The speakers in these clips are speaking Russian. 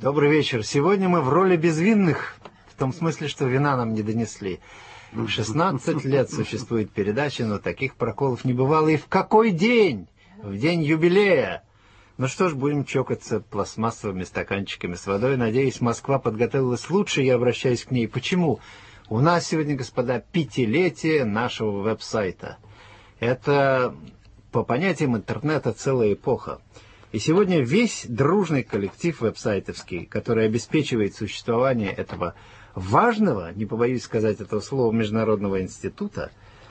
Добрый вечер. Сегодня мы в роли безвинных, в том смысле, что вина нам не донесли. 16 лет существует передача, но таких проколов не бывало. И в какой день? В день юбилея. Ну что ж, будем чокаться пластмассовыми стаканчиками с водой. Надеюсь, Москва подготовилась лучше, я обращаюсь к ней. Почему? У нас сегодня, господа, 5-летие нашего веб-сайта. Это, по понятиям интернета, целая эпоха. И сегодня весь дружный коллектив веб-сайтовский, который обеспечивает существование этого важного, не побоюсь сказать этого слова, международного института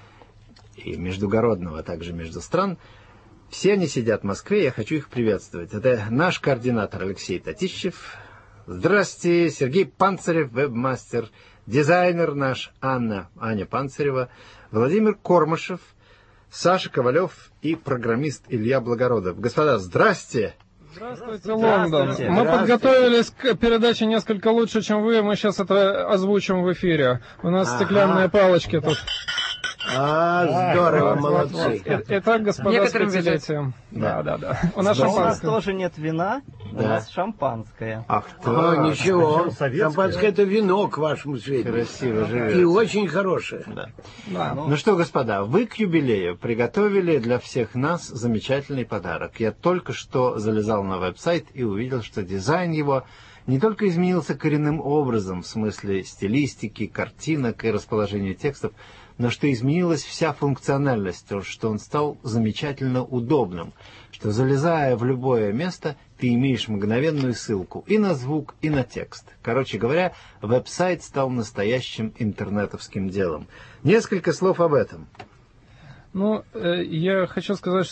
и междугородного, а также между стран, все они сидят в Москве, я хочу их приветствовать. Это наш координатор Алексей Татищев. Здрасте, Сергей Панцирев, веб-мастер, дизайнер наш Аня Панцирева, Владимир Кормышев, Саша Ковалев и программист Илья Благородов. Господа, здрасте! Здравствуйте, Лондон. Мы подготовились к передаче несколько лучше, чем вы. Мы сейчас это озвучим в эфире. У нас стеклянные палочки тут. Здорово, молодцы. Итак, господа, с 5-летием. Да. У нас тоже нет вина, у нас шампанское. Ах ты! Ничего, шампанское — это вино, к вашему сведению. Красиво живет. И очень хорошее. Да. Ну что, господа, вы к юбилею приготовили для всех нас замечательный подарок. Я только что залезал на веб-сайт и увидел, что дизайн его не только изменился коренным образом, в смысле стилистики, картинок и расположения текстов, но что изменилась вся функциональность, что он стал замечательно удобным, что, залезая в любое место, ты имеешь мгновенную ссылку и на звук, и на текст. Короче говоря, веб-сайт стал настоящим интернетовским делом. Несколько слов об этом. Ну, я хочу сказать,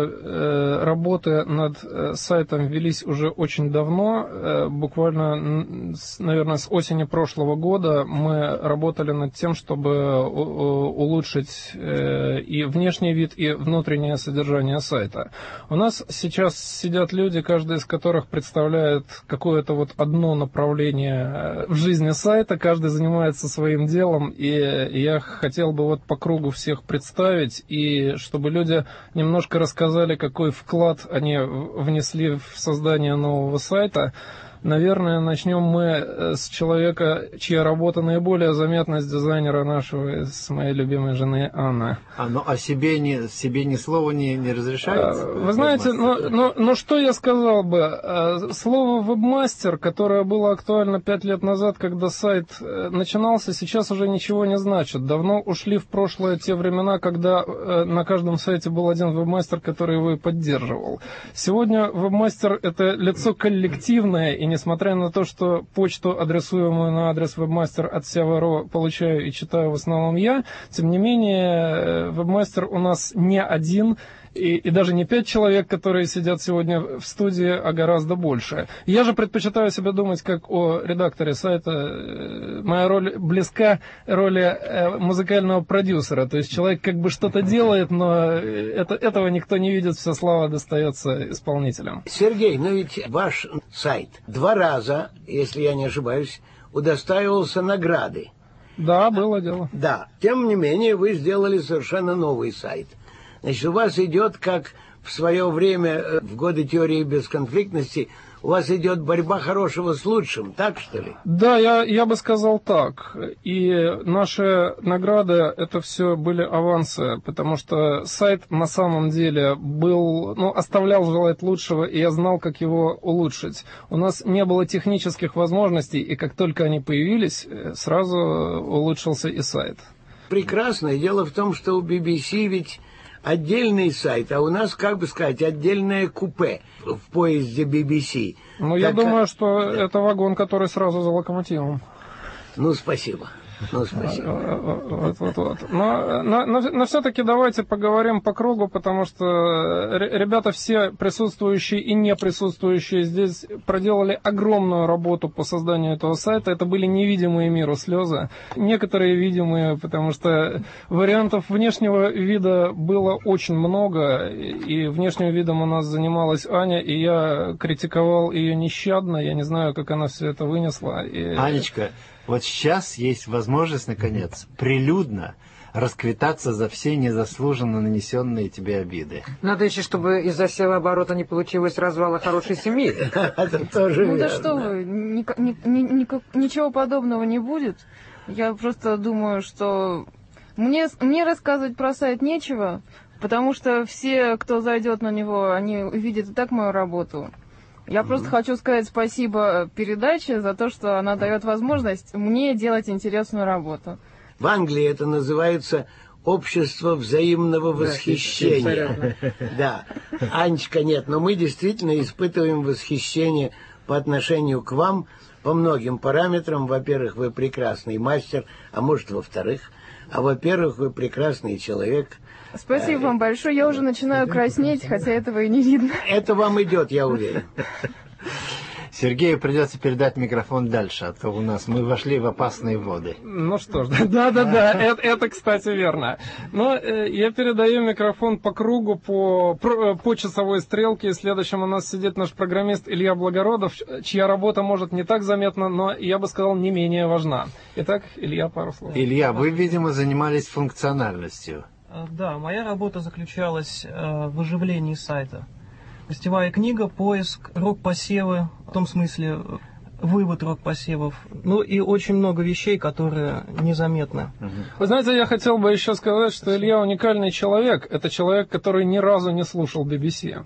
что работы над сайтом велись уже очень давно. Буквально, наверное, с осени прошлого года мы работали над тем, чтобы улучшить и внешний вид, и внутреннее содержание сайта. У нас сейчас сидят люди, каждый из которых представляет какое-то вот одно направление в жизни сайта, каждый занимается своим делом, и я хотел бы вот по кругу всех представить, и чтобы люди немножко рассказали, какой вклад они внесли в создание нового сайта. Наверное, начнем мы с человека, чья работа наиболее заметна, с дизайнера нашего, с моей любимой жены Анны. А себе ни слова не разрешается? Вы знаете, ну что я сказал бы? Слово «вебмастер», которое было актуально 5 лет назад, когда сайт начинался, сейчас уже ничего не значит. Давно ушли в прошлое те времена, когда на каждом сайте был один вебмастер, который его и поддерживал. Сегодня вебмастер — это лицо коллективное, и несмотря на то, что почту, адресуемую на адрес webmaster от Сева.ру, получаю и читаю в основном я, тем не менее, вебмастер у нас не один, и даже не 5 человек, которые сидят сегодня в студии, а гораздо больше. Я же предпочитаю себя думать как о редакторе сайта. Моя роль близка роли музыкального продюсера. То есть человек как бы что-то делает, но этого никто не видит, вся слава достается исполнителям. Сергей, но ведь ваш сайт 2 раза, если я не ошибаюсь, удостаивался награды. Да, было дело. Да, тем не менее вы сделали совершенно новый сайт. Значит, у вас идет, как в свое время, в годы теории бесконфликтности, у вас идет борьба хорошего с лучшим, так что ли? Да, я бы сказал так. И наши награды, это все были авансы, потому что сайт на самом деле оставлял желать лучшего, и я знал, как его улучшить. У нас не было технических возможностей, и как только они появились, сразу улучшился и сайт. Прекрасно. И дело в том, что у BBC ведь отдельный сайт, а у нас, как бы сказать, отдельное купе в поезде BBC. Ну, я думаю, что это вагон, который сразу за локомотивом. Ну, спасибо. Вот. Но все-таки давайте поговорим по кругу, потому что ребята все присутствующие и не присутствующие здесь проделали огромную работу по созданию этого сайта. Это были невидимые миру слезы. Некоторые видимые, потому что вариантов внешнего вида было очень много. И внешним видом у нас занималась Аня, и я критиковал ее нещадно. Я не знаю, как она все это вынесла. Анечка, вот сейчас есть возможность, наконец, прилюдно расквитаться за все незаслуженно нанесенные тебе обиды. Надо еще, чтобы из-за севооборота не получилось развала хорошей семьи. Это тоже Ну да верно. что вы, ничего подобного не будет. Я просто думаю, что мне рассказывать про сайт нечего, потому что все, кто зайдет на него, они увидят и так мою работу. Я просто хочу сказать спасибо передаче за то, что она дает возможность мне делать интересную работу. В Англии это называется общество взаимного восхищения. Да. Анечка, нет, но мы действительно испытываем восхищение по отношению к вам по многим параметрам. Во-первых, вы прекрасный мастер, а может, во-вторых, во-первых, вы прекрасный человек. Спасибо вам большое. Я уже начинаю краснеть, хотя этого и не видно. Это вам идет, я уверен. Сергею придется передать микрофон дальше, а то у нас мы вошли в опасные воды. Ну что ж, да, это, кстати, верно. Но я передаю микрофон по кругу, по часовой стрелке. Следующим у нас сидит наш программист Илья Благородов, чья работа может не так заметна, но, я бы сказал, не менее важна. Итак, Илья, пару слов. Илья, вы, видимо, занимались функциональностью. Да, моя работа заключалась в оживлении сайта. Гостевая книга, поиск, рок-посевы, в том смысле вывод рок-посевов. Ну и очень много вещей, которые незаметны. Вы знаете, я хотел бы еще сказать, что Илья уникальный человек. Это человек, который ни разу не слушал BBC.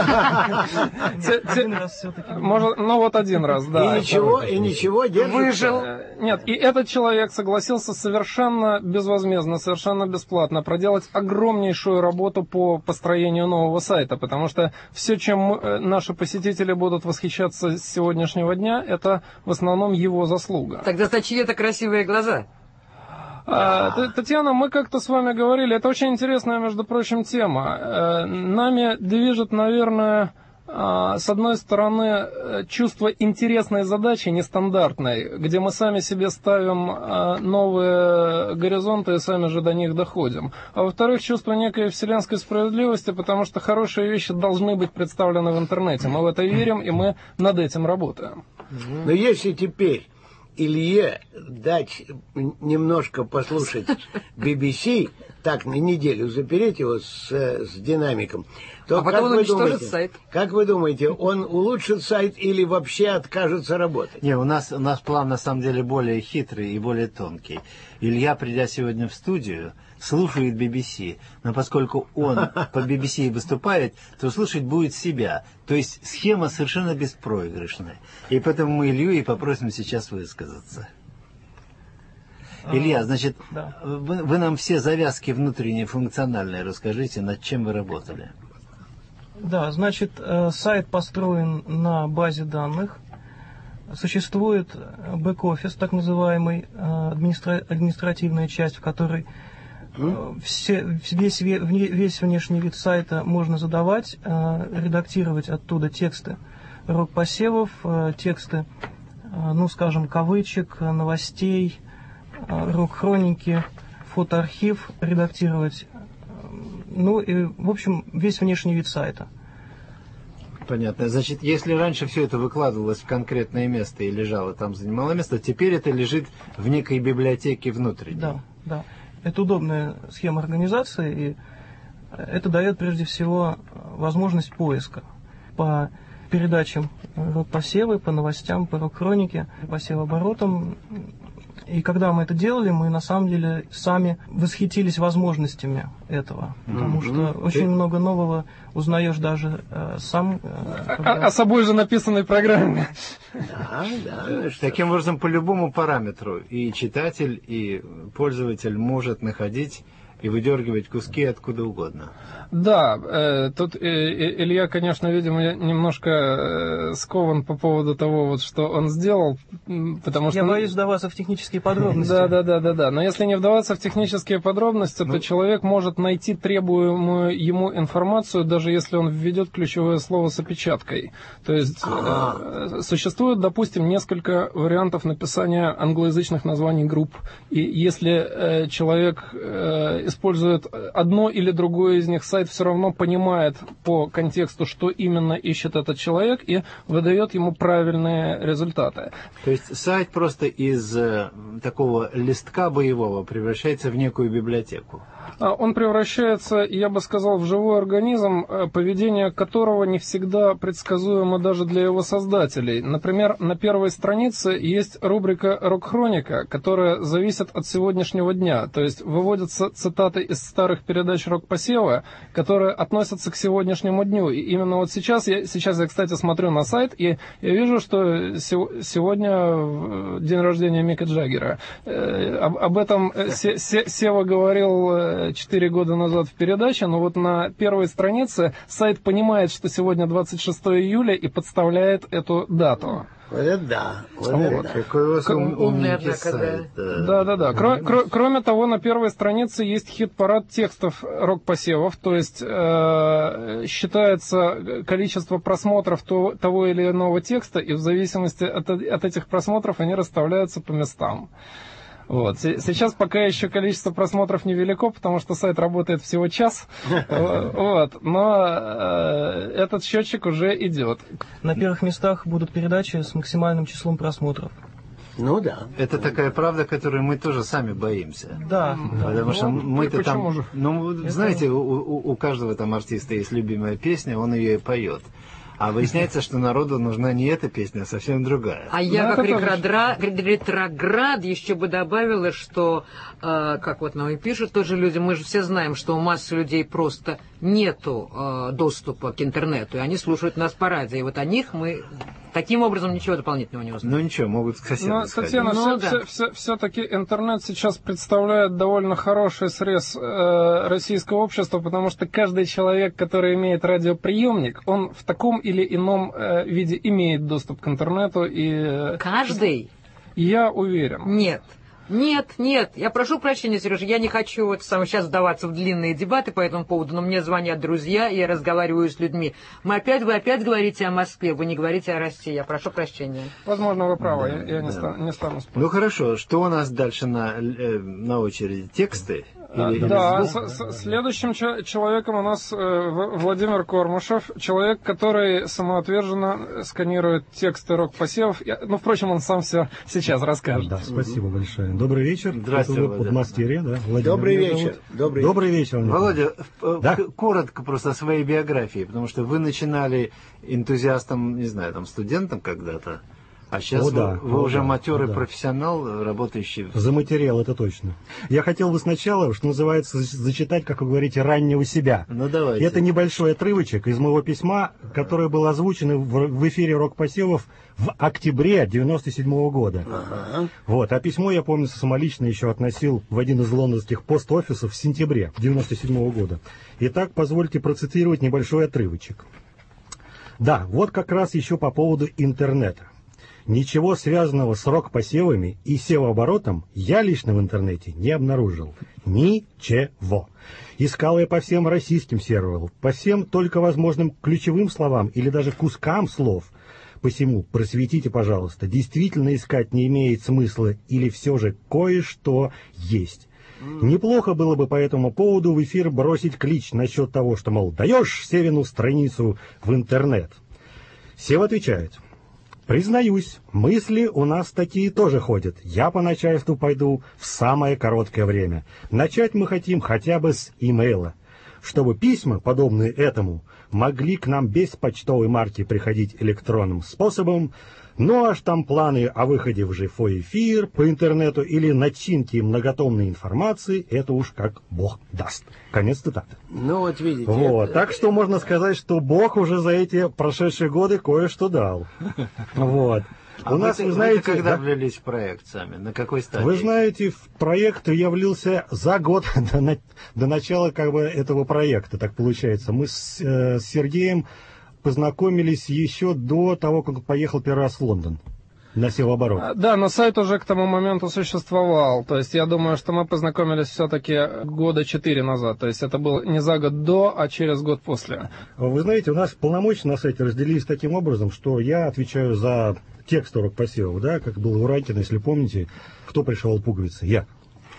Один раз все-таки. Ну вот один раз, да. И ничего, держится. Выжил. Нет, и этот человек согласился совершенно безвозмездно, совершенно бесплатно проделать огромнейшую работу по построению нового сайта, потому что все, чем наши посетители будут восхищаться с сегодняшнего дня, это в основном его заслуга. Тогда за чьи-то красивые глаза. Татьяна, мы как-то с вами говорили, это очень интересная, между прочим, тема. Нами движет, наверное, с одной стороны, чувство интересной задачи, нестандартной, где мы сами себе ставим новые горизонты и сами же до них доходим. А во-вторых, чувство некой вселенской справедливости, потому что хорошие вещи должны быть представлены в интернете. Мы в это верим, и мы над этим работаем. Но если теперь Илье дать немножко послушать BBC, так на неделю запереть его с динамиком, то а потом он уничтожит сайт. Как вы думаете, он улучшит сайт или вообще откажется работать? Не, у нас план на самом деле более хитрый и более тонкий. Илья, придя сегодня в студию, слушает BBC, но поскольку он по BBC и выступает, то слушать будет себя. То есть схема совершенно беспроигрышная. И поэтому мы Илью и попросим сейчас высказаться. Илья, значит, да. вы нам все завязки внутренние, функциональные расскажите, над чем вы работали. Да, значит, сайт построен на базе данных. Существует бэк-офис, так называемый, административная часть, в которой весь внешний вид сайта можно задавать, редактировать оттуда тексты рок-посевов, тексты, ну, скажем, кавычек, новостей, рок-хроники, фотоархив редактировать. Ну и, в общем, весь внешний вид сайта. Понятно. Значит, если раньше все это выкладывалось в конкретное место и лежало там, занимало место, теперь это лежит в некой библиотеке внутренней. Да, да. Это удобная схема организации, и это дает прежде всего возможность поиска по передачам рок-посевы, по новостям, по рок-хронике, по севооборотам. И когда мы это делали, мы на самом деле сами восхитились возможностями этого. Потому что очень много нового узнаешь даже сам. О собой же написанной программе. Да. Таким образом, по любому параметру и читатель, и пользователь может находить и выдергивать куски откуда угодно. Да, тут Илья, конечно, видимо, немножко скован по поводу того, вот, что он сделал, потому что... Я боюсь вдаваться в технические подробности. Да. Но если не вдаваться в технические подробности, то человек может найти требуемую ему информацию, даже если он введет ключевое слово с опечаткой. То есть существует, допустим, несколько вариантов написания англоязычных названий групп. И если человек использует одно или другое из них, сайт все равно понимает по контексту, что именно ищет этот человек, и выдает ему правильные результаты. То есть сайт просто из такого листка боевого превращается в некую библиотеку. Он превращается, я бы сказал, в живой организм, поведение которого не всегда предсказуемо даже для его создателей. Например, на первой странице есть рубрика «Рок-хроника», которая зависит от сегодняшнего дня. То есть выводятся цитаты из старых передач «Рок-посева», которые относятся к сегодняшнему дню. И именно вот сейчас я, кстати, смотрю на сайт, и я вижу, что сегодня день рождения Мика Джаггера. Об этом Сева говорил 4 года назад в передаче, но вот на первой странице сайт понимает, что сегодня 26 июля и подставляет эту дату. Вот это да. Вот. Какой у вас умный сайт. Да. Кроме того, на первой странице есть хит-парад текстов рок-посевов, то есть считается количество просмотров того или иного текста, и в зависимости от этих просмотров они расставляются по местам. Вот. Сейчас пока еще количество просмотров невелико, потому что сайт работает всего час, вот. Но этот счетчик уже идет. На первых местах будут передачи с максимальным числом просмотров. Ну да. Это такая правда, которую мы тоже сами боимся. Да. Потому что мы-то там... же? Ну, знаете, у каждого там артиста есть любимая песня, он ее и поет. А выясняется, что народу нужна не эта песня, а совсем другая. А я как ретроград еще бы добавила, что, как вот нам и пишут тоже люди, мы же все знаем, что у массы людей просто нету доступа к интернету, и они слушают нас по радио. И вот о них мы таким образом ничего дополнительного не узнаем. Ну ничего, могут к соседям сходить. Татьяна, все-таки интернет сейчас представляет довольно хороший срез российского общества, потому что каждый человек, который имеет радиоприемник, он в таком или ином виде имеет доступ к интернету. И каждый? Я уверен. Нет, я прошу прощения, Сережа, я не хочу сейчас вдаваться в длинные дебаты по этому поводу, но мне звонят друзья, и я разговариваю с людьми. Вы опять говорите о Москве, вы не говорите о России, я прошу прощения. Возможно, вы правы, я не стану спорить. Ну хорошо, что у нас дальше на очереди? Тексты? Следующим человеком у нас Владимир Кормушев, человек, который самоотверженно сканирует тексты рок-посевов. Впрочем, он сам все сейчас расскажет. Да, спасибо большое. Добрый вечер. Здравствуйте, Володя. Подмастерье, да? Добрый вечер. Добрый вечер. Володя, да? Коротко просто о своей биографии, потому что вы начинали энтузиастом, не знаю, там, студентом когда-то. А сейчас вы уже матерый профессионал, работающий... За материал, это точно. Я хотел бы сначала, что называется, зачитать, как вы говорите, раннего себя. Ну, давайте. Это небольшой отрывочек из моего письма, которое было озвучено в эфире «Рок-посевов» в октябре 1997 года. Ага. Вот. А письмо, я помню, самолично еще относил в один из лондонских пост-офисов в сентябре 1997 года. Итак, позвольте процитировать небольшой отрывочек. Да, вот как раз еще по поводу интернета. Ничего связанного с рок-посевами и севооборотом я лично в интернете не обнаружил. Ничего. Искал я по всем российским серверам, по всем только возможным ключевым словам или даже кускам слов. Посему просветите, пожалуйста, действительно искать не имеет смысла или все же кое-что есть. Неплохо было бы по этому поводу в эфир бросить клич насчет того, что, мол, даешь Севину страницу в интернет. Сев отвечает. Признаюсь, мысли у нас такие тоже ходят. Я по начальству пойду в самое короткое время. Начать мы хотим хотя бы с имейла. Чтобы письма, подобные этому, могли к нам без почтовой марки приходить электронным способом, ну аж там планы о выходе в живой эфир по интернету или начинки многотомной информации, это уж как Бог даст. Конец цитаты. Ну вот видите. Вот. Так что можно сказать, что Бог уже за эти прошедшие годы кое-что дал. Вот. У нас, вы знаете, когда влились в проект сами? На какой стадии? Вы знаете, в проект я влился за год до начала этого проекта, так получается. Мы с Сергеем познакомились еще до того, как поехал первый раз в Лондон на севооборот. Да, но сайт уже к тому моменту существовал. То есть я думаю, что мы познакомились все-таки 4 года назад. То есть это было не за год до, а через год после. Вы знаете, у нас полномочия на сайте разделились таким образом, что я отвечаю за текст рок-посевов, да, как было у Райкина, если помните, кто пришивал пуговицы? Я.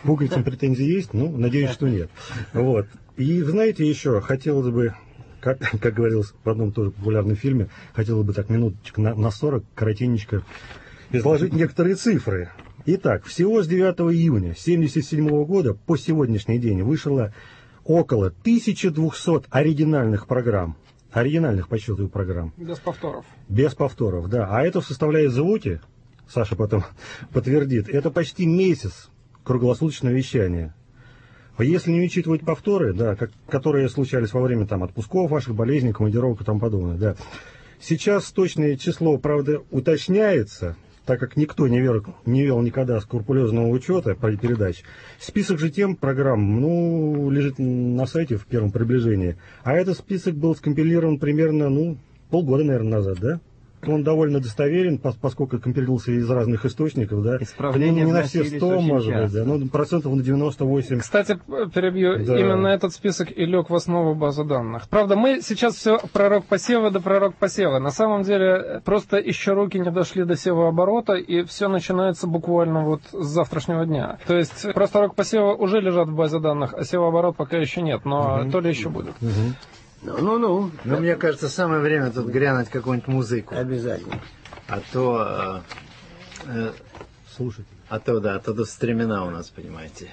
Пуговицам претензии есть? Ну, надеюсь, что нет. Вот. И, знаете, еще хотелось бы, как говорилось в одном тоже популярном фильме, хотелось бы так минуточек на 40, коротенечко, изложить некоторые цифры. Итак, всего с 9 июня 1977 года по сегодняшний день вышло около 1200 оригинальных программ. Оригинальных, подсчитываю, программ. Без повторов. Без повторов, да. А это составляет звуки, Саша потом подтвердит, это почти месяц круглосуточного вещания. Если не учитывать повторы, да, которые случались во время там, отпусков ваших, болезней, командировок и тому подобное, да. Сейчас точное число, правда, уточняется, так как никто не вел никогда скрупулезного учета передач. Список же тем программ, лежит на сайте в первом приближении. А этот список был скомпилирован примерно, полгода, наверное, назад, да? Он довольно достоверен, поскольку компилировался из разных источников, да. Исправления не на все 100, может быть, да, процентов на 98. Кстати, перебью, да. Именно этот список и лег в основу базы данных. Правда, мы сейчас все пророк посева да пророк посева. На самом деле, просто еще руки не дошли до севооборота, и все начинается буквально вот с завтрашнего дня. То есть, просто пророк посева уже лежат в базе данных, а севооборот пока еще нет, но то ли еще будет. Ну. Мне кажется, самое время тут грянуть какую-нибудь музыку. Обязательно. А то... Слушайте. А то стремена у нас, понимаете.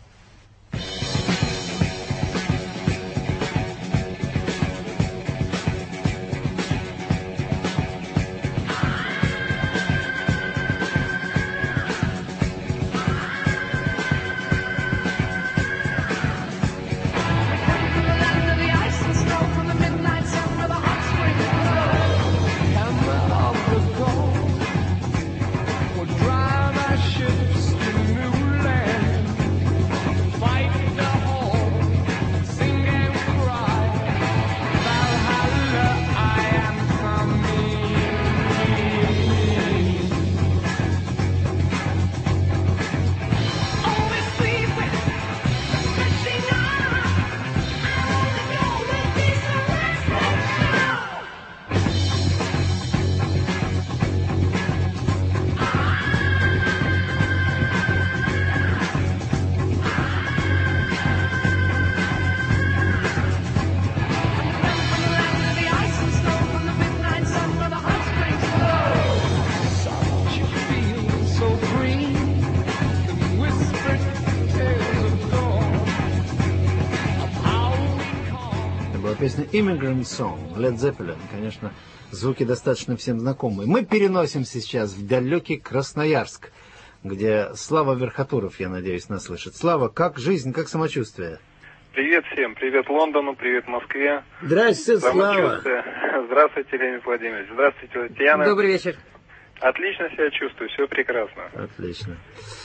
Песня Immigrant Song, Led Zeppelin, конечно, звуки достаточно всем знакомые. Мы переносимся сейчас в далекий Красноярск, где Слава Верхотуров, я надеюсь, нас слышит. Слава, как жизнь, как самочувствие? Привет всем, привет Лондону, привет Москве. Здравствуйте, Слава. Здравствуйте, Леонид Владимирович. Здравствуйте, Татьяна. Добрый вечер. Отлично себя чувствую, все прекрасно. Отлично.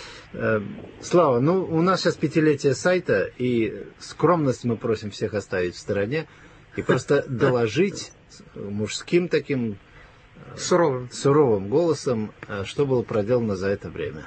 Слава, у нас сейчас 5-летие сайта, и скромность мы просим всех оставить в стороне и просто доложить мужским таким суровым голосом, что было проделано за это время.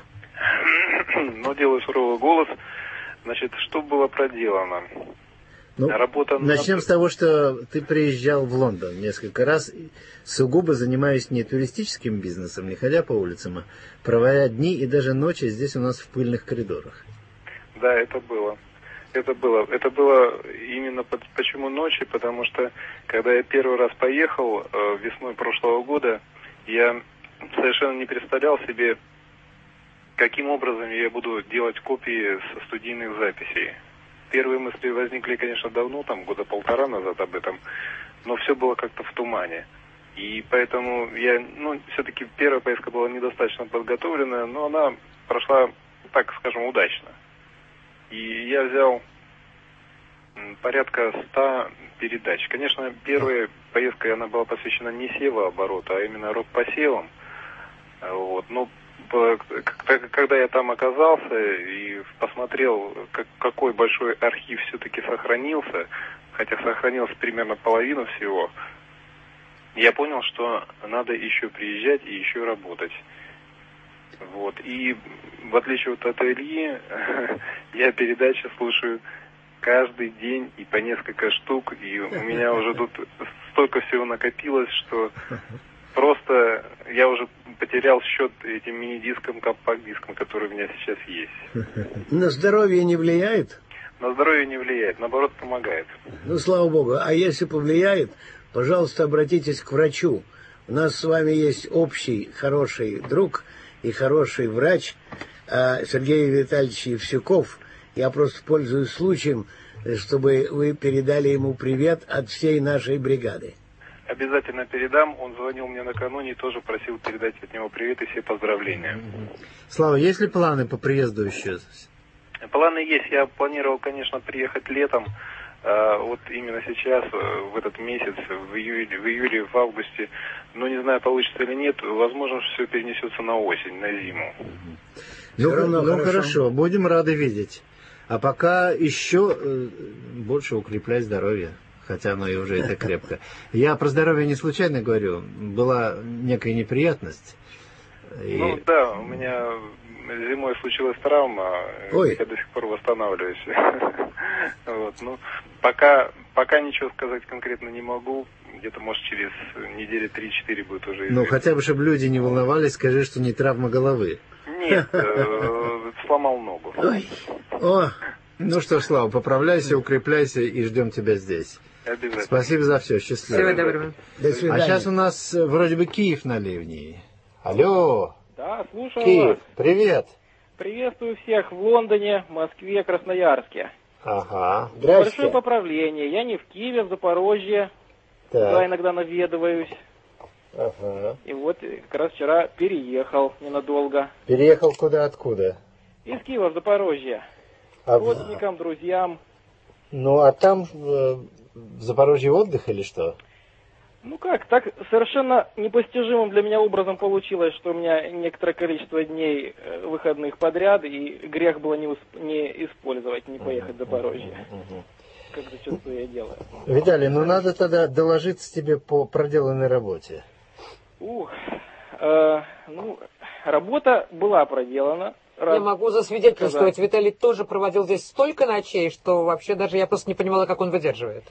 Делаю суровый голос. Значит, что было проделано? Начнем с того, что ты приезжал в Лондон несколько раз, сугубо занимаясь не туристическим бизнесом, не ходя по улицам, а проводя дни и даже ночи здесь у нас в пыльных коридорах. Да, это было. Это было именно почему ночи, потому что когда я первый раз поехал весной прошлого года, я совершенно не представлял себе, каким образом я буду делать копии студийных записей. Первые мысли возникли, конечно, давно, года полтора назад об этом, но все было как-то в тумане. И поэтому все-таки первая поездка была недостаточно подготовленная, но она прошла, так скажем, удачно. И я взял порядка 100 передач. Конечно, первая поездка, она была посвящена не севообороту, а именно рок-посевам. Но когда я там оказался и посмотрел, какой большой архив все-таки сохранился, хотя сохранилась примерно половина всего, я понял, что надо еще приезжать и еще работать. И в отличие от Ильи, я передачи слушаю каждый день и по несколько штук, и у меня уже тут столько всего накопилось, что просто я уже потерял счет этим мини-дискам, компакт-дискам, которые у меня сейчас есть. На здоровье не влияет? На здоровье не влияет, наоборот, помогает. Ну, слава богу. А если повлияет, пожалуйста, обратитесь к врачу. У нас с вами есть общий хороший друг и хороший врач Сергей Витальевич Евсюков. Я просто пользуюсь случаем, чтобы вы передали ему привет от всей нашей бригады. Обязательно передам. Он звонил мне накануне и тоже просил передать от него привет и все поздравления. Слава, есть ли планы по приезду еще? Планы есть. Я планировал, конечно, приехать летом. Вот именно сейчас, в этот месяц, в июле, в августе. Но не знаю, получится или нет. Возможно, все перенесется на осень, на зиму. Ну хорошо, будем рады видеть. А пока еще больше укреплять здоровье. Хотя оно и уже это крепко. Я про здоровье не случайно говорю. Была некая неприятность. Ну да, у меня зимой случилась травма. Ой. Я до сих пор восстанавливаюсь. Вот, ну, пока ничего сказать конкретно не могу. Где-то, может, через недели 3-4 будет уже известно. Ну, хотя бы, чтобы люди не волновались, скажи, что не травма головы. Нет, сломал ногу. Ой. О. Ну что ж, Слава, поправляйся, укрепляйся и ждем тебя здесь. Обязательно. Спасибо за все, счастливо. Всего доброго. До свидания. А сейчас у нас вроде бы Киев на ливне. Алло, Да, слушаю Киев, вас. привет. Приветствую всех в Лондоне, Москве, Красноярске. Ага, Большое поправление. Я не в Киеве, в Запорожье. Туда так, иногда наведываюсь. ага. И вот как раз вчера переехал ненадолго. Переехал куда, откуда? Из Киева в Запорожье. А Родственникам, друзьям. Ну, а там в Запорожье отдых или что? Ну как, так совершенно непостижимым для меня образом получилось, что у меня некоторое количество дней выходных подряд, и грех было не использовать, не поехать в Запорожье. Как зачастую я делаю. Виталий, ну надо тогда доложиться тебе по проделанной работе. Ну, работа была проделана. Я могу засвидетельствовать, Виталий тоже проводил здесь столько ночей, что вообще даже я просто не понимала, как он выдерживает.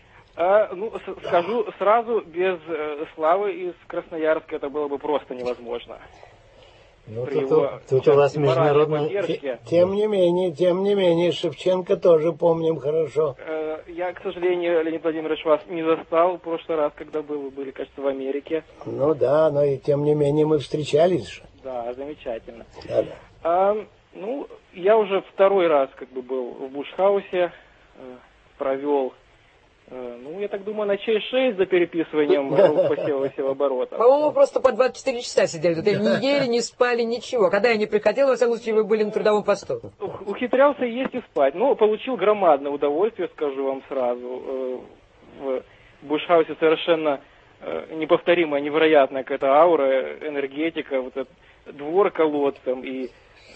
Скажу сразу, без Славы из Красноярска это было бы просто невозможно. Ну, тут у вас международная... Тем не менее, Шевченко тоже помним хорошо. Я, к сожалению, Леонид Владимирович, вас не застал в прошлый раз, когда вы были, кажется, в Америке. Ну да, но и тем не менее мы встречались же. Да, замечательно. Да. Я уже второй раз был в Бушхаусе, провел, я так думаю, ночей 6 за переписыванием посева и севооборота. По-моему, просто по 24 часа сидели. Тут не ели, не спали, ничего. Когда я не приходил, во всяком случае, вы были на трудовом посту. Ухитрялся есть и спать. Но получил громадное удовольствие, скажу вам сразу. В Бушхаусе совершенно неповторимая, невероятная какая-то аура, энергетика, вот этот двор колодцем и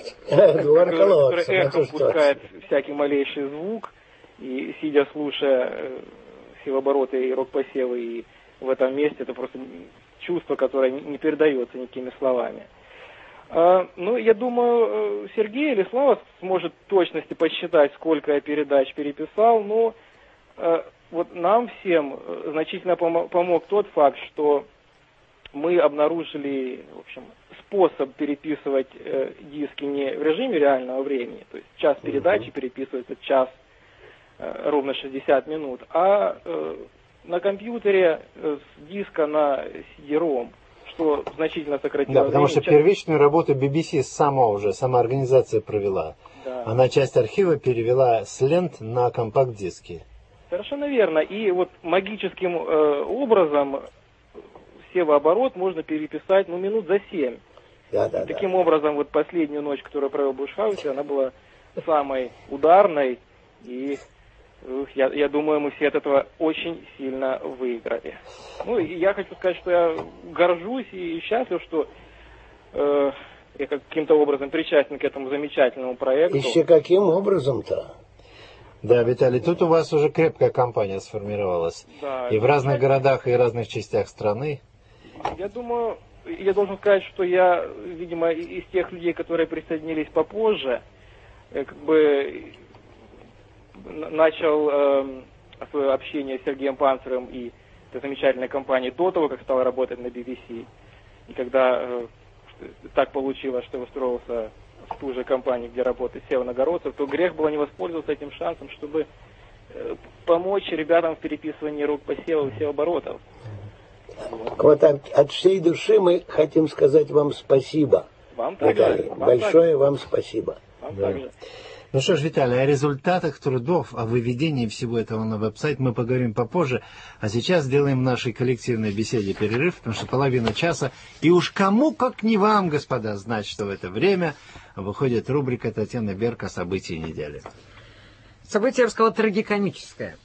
который эхом пускает всякий малейший звук, и сидя, слушая севообороты и рок-посевы, и в этом месте это просто чувство, которое не передается никакими словами. Я думаю, Сергей или Слава сможет в точности подсчитать, сколько я передач переписал, но вот нам всем значительно помог тот факт, что мы обнаружили, в общем, способ переписывать диски не в режиме реального времени, то есть час передачи переписывается час ровно 60 минут, а на компьютере с диска на CD-ROM, что значительно сократило Да, потому что первичную работу BBC сама организация провела. Да. Она часть архива перевела с лент на компакт-диски. Совершенно верно. И вот магическим образом севооборот можно переписать минут за 7. Таким образом, вот последнюю ночь, которую я провел в Бушхаусе, она была самой ударной, и я думаю, мы все от этого очень сильно выиграли. И я хочу сказать, что я горжусь и счастлив, что я каким-то образом причастен к этому замечательному проекту. Еще каким образом-то? Да, Виталий, тут у вас уже крепкая компания сформировалась. Да, и в разных городах, и в разных частях страны. Я думаю, я должен сказать, что я, видимо, из тех людей, которые присоединились попозже, начал свое общение с Сергеем Панцером и этой замечательной компанией до того, как стал работать на BBC. И когда так получилось, что устроился в ту же компанию, где работает Сева-Нагородцев, то грех было не воспользоваться этим шансом, чтобы помочь ребятам в переписывании рук посевов и севооборотов. Вот от всей души мы хотим сказать вам спасибо. Вам также. Большое вам спасибо. Вам также. Ну что ж, Виталий, о результатах трудов, о выведении всего этого на веб-сайт мы поговорим попозже. А сейчас сделаем в нашей коллективной беседе перерыв, потому что половина часа. И уж кому, как не вам, господа, знать, что в это время выходит рубрика Татьяны Берка «События недели». Событие, я бы сказала, трагикомическое.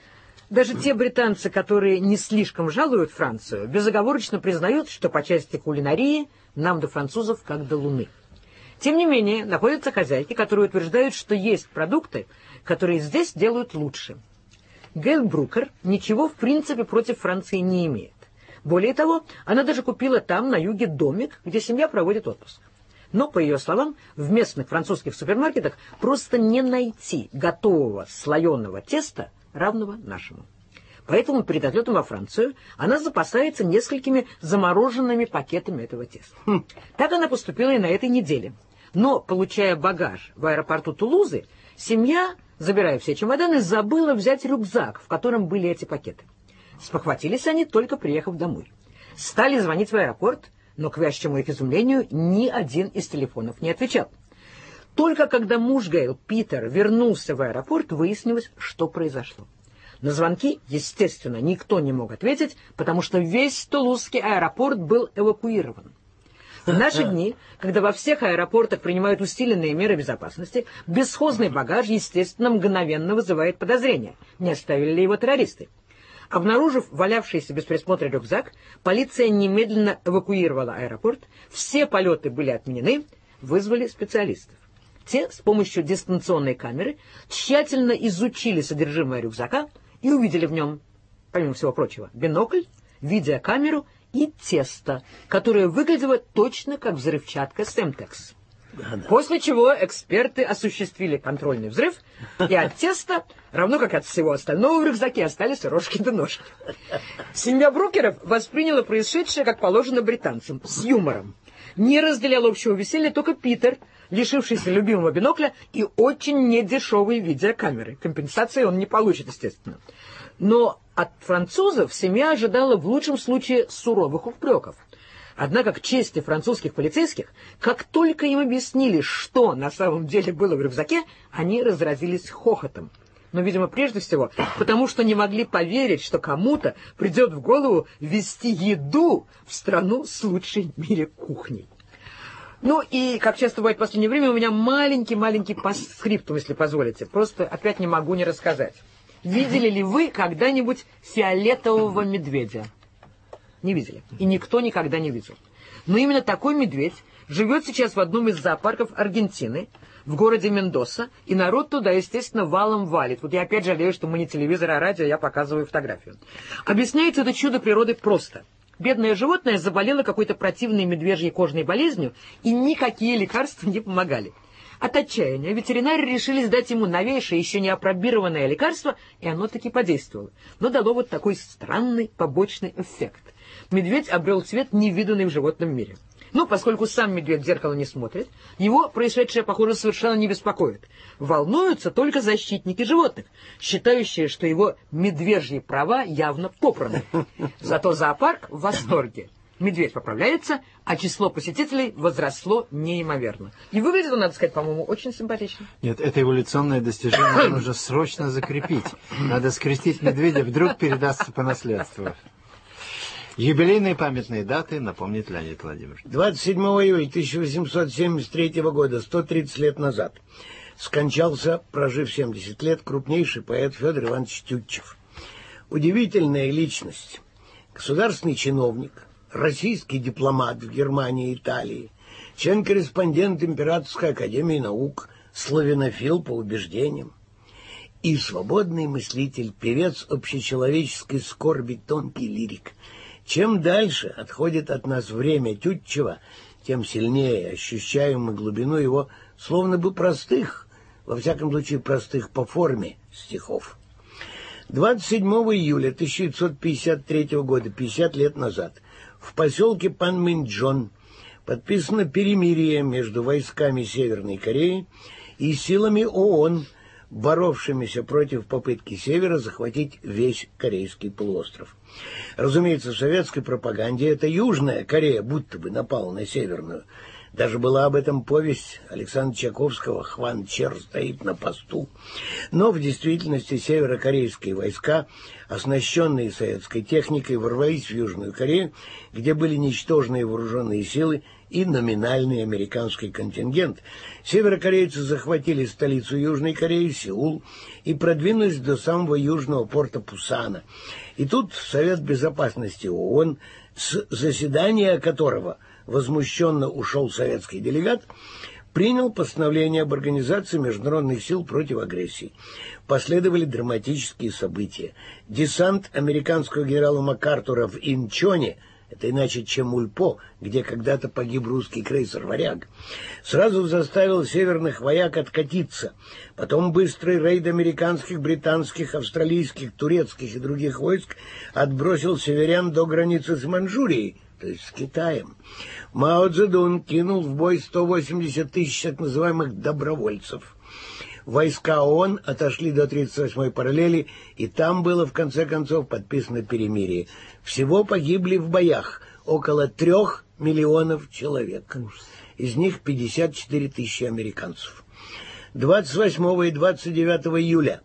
Даже те британцы, которые не слишком жалуют Францию, безоговорочно признают, что по части кулинарии нам до французов как до Луны. Тем не менее, находятся хозяйки, которые утверждают, что есть продукты, которые здесь делают лучше. Гейл Брукер ничего в принципе против Франции не имеет. Более того, она даже купила там, на юге, домик, где семья проводит отпуск. Но, по ее словам, в местных французских супермаркетах просто не найти готового слоеного теста, равного нашему. Поэтому перед отлетом во Францию она запасается несколькими замороженными пакетами этого теста. Так она поступила и на этой неделе. Но, получая багаж в аэропорту Тулузы, семья, забирая все чемоданы, забыла взять рюкзак, в котором были эти пакеты. Спохватились они, только приехав домой. Стали звонить в аэропорт, но, к вящему их изумлению, ни один из телефонов не отвечал. Только когда муж Гейл, Питер, вернулся в аэропорт, выяснилось, что произошло. На звонки, естественно, никто не мог ответить, потому что весь Тулузский аэропорт был эвакуирован. В наши дни, когда во всех аэропортах принимают усиленные меры безопасности, бесхозный багаж, естественно, мгновенно вызывает подозрения, не оставили ли его террористы. Обнаружив валявшийся без присмотра рюкзак, полиция немедленно эвакуировала аэропорт, все полеты были отменены, вызвали специалистов. Те с помощью дистанционной камеры тщательно изучили содержимое рюкзака и увидели в нем, помимо всего прочего, бинокль, видеокамеру и тесто, которое выглядело точно как взрывчатка Semtex. После чего эксперты осуществили контрольный взрыв, и от теста, равно как от всего остального в рюкзаке, остались рожки до ножки. Семья Брукеров восприняла происшедшее, как положено британцам, с юмором. Не разделял общего веселья только Питер, лишившийся любимого бинокля и очень недешевой видеокамеры. Компенсации он не получит, естественно. Но от французов семья ожидала в лучшем случае суровых упреков. Однако, к чести французских полицейских, как только им объяснили, что на самом деле было в рюкзаке, они разразились хохотом. Но, видимо, прежде всего, потому что не могли поверить, что кому-то придет в голову везти еду в страну с лучшей в мире кухней. Ну и, как часто бывает в последнее время, у меня маленький постскриптум, если позволите. Просто опять не могу не рассказать. Видели ли вы когда-нибудь фиолетового медведя? Не видели. И никто никогда не видел. Но именно такой медведь живет сейчас в одном из зоопарков Аргентины, в городе Мендоса, и народ туда, естественно, валом валит. Вот я опять жалею, что мы не телевизор, а радио, я показываю фотографию. Объясняется это чудо природы просто. Бедное животное заболело какой-то противной медвежьей кожной болезнью, и никакие лекарства не помогали. От отчаяния ветеринары решили сдать ему новейшее, еще не опробированное лекарство, и оно таки подействовало. Но дало вот такой странный побочный эффект. Медведь обрел цвет, невиданный в животном мире. Но поскольку сам медведь в зеркало не смотрит, его происшедшее, похоже, совершенно не беспокоит. Волнуются только защитники животных, считающие, что его медвежьи права явно попраны. Зато зоопарк в восторге. Медведь поправляется, а число посетителей возросло неимоверно. И выглядит, надо сказать, по-моему, очень симпатично. Нет, это эволюционное достижение нужно срочно закрепить. Надо скрестить медведя, вдруг передастся по наследству. Юбилейные памятные даты напомнит Леонид Владимирович. 27 июля 1873 года, 130 лет назад, скончался, прожив 70 лет, крупнейший поэт Федор Иванович Тютчев. Удивительная личность. Государственный чиновник, российский дипломат в Германии и Италии, член-корреспондент Императорской академии наук, славянофил по убеждениям и свободный мыслитель, певец общечеловеческой скорби, тонкий лирик. Чем дальше отходит от нас время Тютчева, тем сильнее ощущаем мы глубину его словно бы простых, во всяком случае простых по форме стихов. 27 июля 1953 года, 50 лет назад, в поселке Панминджон подписано перемирие между войсками Северной Кореи и силами ООН, боровшимися против попытки Севера захватить весь Корейский полуостров. Разумеется, в советской пропаганде это Южная Корея будто бы напала на Северную. Даже была об этом повесть Александра Чайковского «Хван Чер стоит на посту». Но в действительности северокорейские войска, оснащенные советской техникой, ворвались в Южную Корею, где были ничтожные вооруженные силы и номинальный американский контингент. Северокорейцы захватили столицу Южной Кореи, Сеул, и продвинулись до самого южного порта Пусана. И тут Совет Безопасности ООН, с заседания которого возмущенно ушел советский делегат, принял постановление об организации международных сил против агрессии. Последовали драматические события. Десант американского генерала МакАртура в Инчоне, это иначе чем Ульпо, где когда-то погиб русский крейсер «Варяг», сразу заставил северных вояк откатиться. Потом быстрый рейд американских, британских, австралийских, турецких и других войск отбросил северян до границы с Маньчжурией, то есть с Китаем. Мао Цзэдун кинул в бой 180 тысяч так называемых добровольцев. Войска ООН отошли до 38-й параллели, и там было в конце концов подписано перемирие. Всего погибли в боях около 3 миллионов человек. Из них 54 тысячи американцев. 28 и 29 июля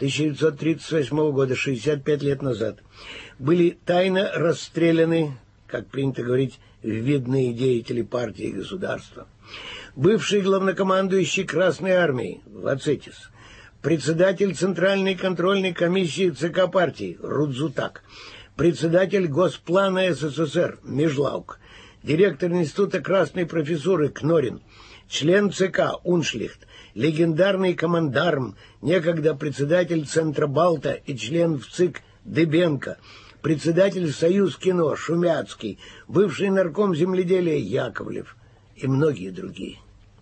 1938 года, 65 лет назад, были тайно расстреляны, как принято говорить, видные деятели партии и государства. Бывший главнокомандующий Красной армии Вацетис, председатель Центральной контрольной комиссии ЦК партии Рудзутак, председатель Госплана СССР Межлаук, директор Института Красной профессуры Кнорин, член ЦК Уншлихт, легендарный командарм, некогда председатель Центробалта и член ВЦИК Дыбенко, председатель Союз кино Шумяцкий, бывший нарком земледелия Яковлев и многие другие.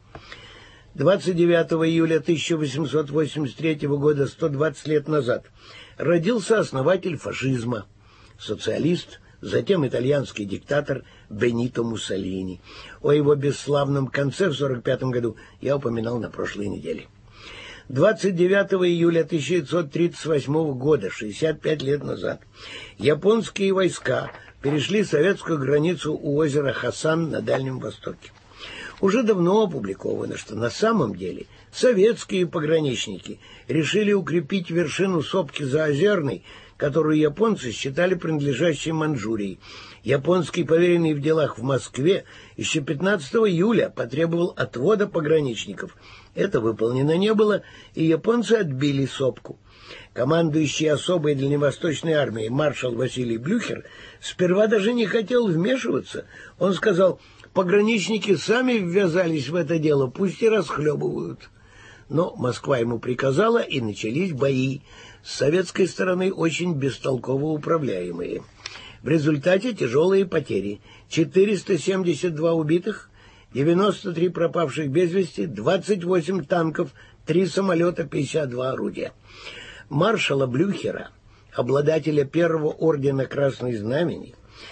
29 июля 1883 года, 120 лет назад, родился основатель фашизма, социалист, затем итальянский диктатор Бенито Муссолини. О его бесславном конце в 1945 году я упоминал на прошлой неделе. 29 июля 1938 года, 65 лет назад, японские войска перешли советскую границу у озера Хасан на Дальнем Востоке. Уже давно опубликовано, что на самом деле советские пограничники решили укрепить вершину сопки Заозерной, которую японцы считали принадлежащей Маньчжурии. Японский поверенный в делах в Москве еще 15 июля потребовал отвода пограничников. Это выполнено не было, и японцы отбили сопку. Командующий особой дальневосточной армией маршал Василий Блюхер сперва даже не хотел вмешиваться. Он сказал: пограничники сами ввязались в это дело, пусть и расхлебывают. Но Москва ему приказала, и начались бои, с советской стороны очень бестолково управляемые. В результате тяжелые потери: 472 убитых, 93 пропавших без вести, 28 танков, 3 самолета, 52 орудия. Маршала Блюхера, обладателя первого ордена Красного Знамени,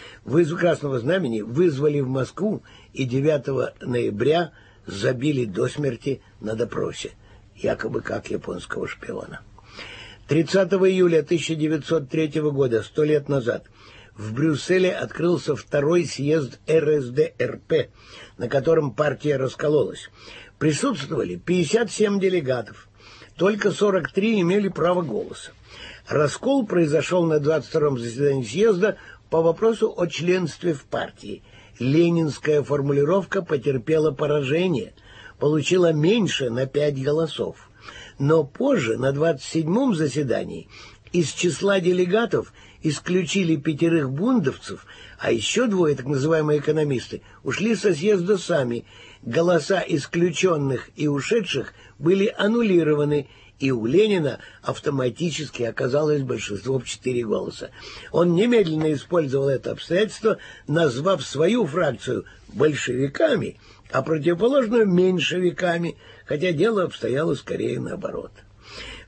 вызвали в Москву и 9 ноября забили до смерти на допросе, якобы как японского шпиона. 30 июля 1903 года, 100 лет назад, в Брюсселе открылся 2-й съезд РСДРП, на котором партия раскололась. Присутствовали 57 делегатов, только 43 имели право голоса. Раскол произошел на 22-м заседании съезда по вопросу о членстве в партии. Ленинская формулировка потерпела поражение, получила меньше на 5 голосов. Но позже, на 27-м заседании, из числа делегатов исключили 5 бундовцев, а еще 2, так называемые экономисты, ушли со съезда сами. Голоса исключенных и ушедших были аннулированы, и у Ленина автоматически оказалось большинство в 4 голоса. Он немедленно использовал это обстоятельство, назвав свою фракцию большевиками, а противоположную меньшевиками, хотя дело обстояло скорее наоборот.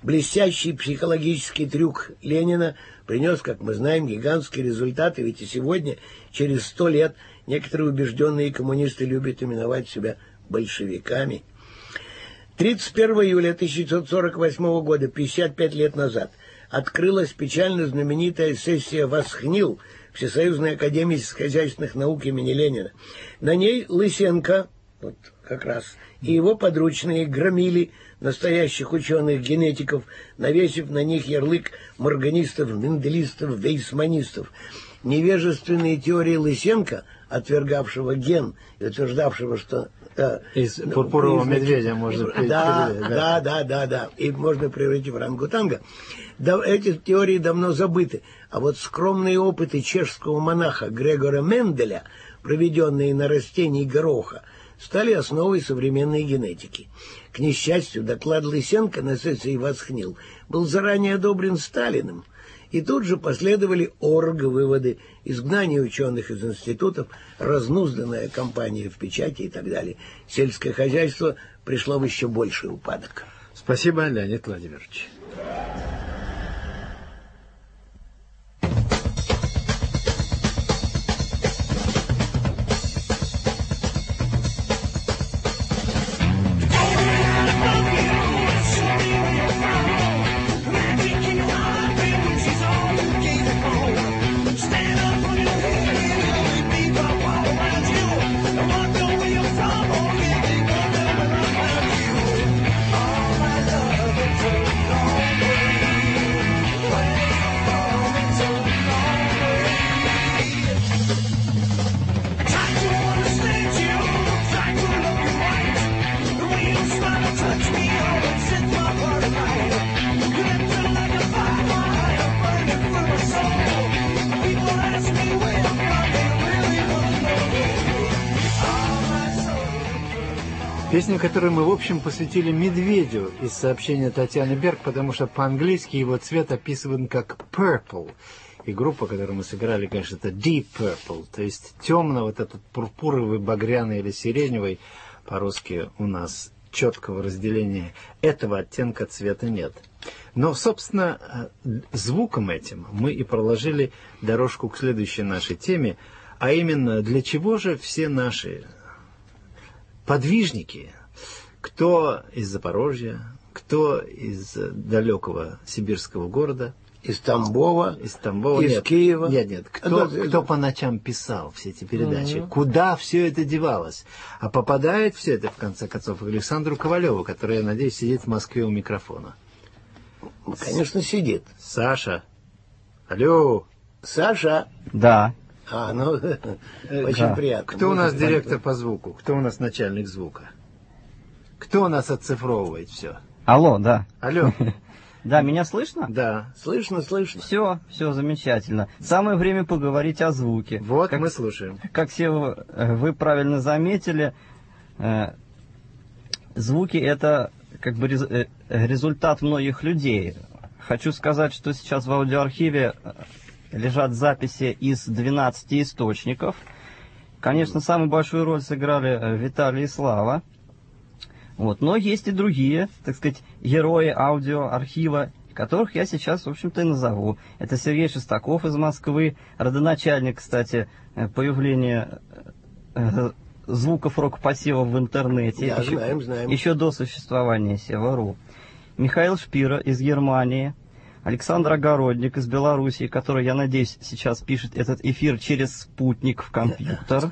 Блестящий психологический трюк Ленина принес, как мы знаем, гигантские результаты, ведь и сегодня, через 100 лет, некоторые убежденные коммунисты любят именовать себя большевиками. 31 июля 1948 года, 55 лет назад, открылась печально знаменитая сессия «Восхнил» Всесоюзной академии сельскохозяйственных наук имени Ленина. На ней Лысенко, вот как раз, и его подручные громили настоящих ученых-генетиков, навесив на них ярлык морганистов, менделистов, вейсманистов. Невежественные теории Лысенко, отвергавшего ген и утверждавшего, что... из пурпурового медведя можно... Да. И можно превратить в орангутанга. Да, эти теории давно забыты. А вот скромные опыты чешского монаха Грегора Менделя, проведенные на растении гороха, стали основой современной генетики. К несчастью, доклад Лысенко на сессии «Восхнил» был заранее одобрен Сталиным. И тут же последовали орг-выводы, изгнание ученых из институтов, разнузданная кампания в печати и так далее. Сельское хозяйство пришло в еще больший упадок. Спасибо, Леонид Владимирович. Песню, которую мы, в общем, посвятили медведю из сообщения Татьяны Берг, потому что по-английски его цвет описыван как purple. И группа, которую мы сыграли, конечно, это Deep Purple, то есть темно, вот этот пурпуровый, багряный или сиреневый. По-русски у нас четкого разделения этого оттенка цвета нет. Но, собственно, звуком этим мы и проложили дорожку к следующей нашей теме, а именно, для чего же все наши подвижники, кто из Запорожья, кто из далекого сибирского города, из Тамбова, из Киева. Нет. Кто по ночам писал все эти передачи? Куда все это девалось? А попадает все это, в конце концов, к Александру Ковалеву, который, я надеюсь, сидит в Москве у микрофона. Конечно, сидит. Саша. Алло. Саша. Да. Очень приятно. Кто у нас директор по звуку? Кто у нас начальник звука? Кто у нас оцифровывает все? Алло, да. Алло. Да, меня слышно? Да. Слышно. Все замечательно. Самое время поговорить о звуке. Вот, мы слушаем. Как все вы правильно заметили, звуки — это как бы результат многих людей. Хочу сказать, что сейчас в аудиоархиве лежат записи из 12 источников. Конечно, самую большую роль сыграли Виталий и Слава. Вот. Но есть и другие, так сказать, герои аудиоархива, которых я сейчас, в общем-то, и назову. Это Сергей Шестаков из Москвы, родоначальник, кстати, появления звуков рок-пассива в интернете. Да, знаем. Еще до существования Сева.ру. Михаил Шпира из Германии. Александр Огородник из Белоруссии, который, я надеюсь, сейчас пишет этот эфир через спутник в компьютер.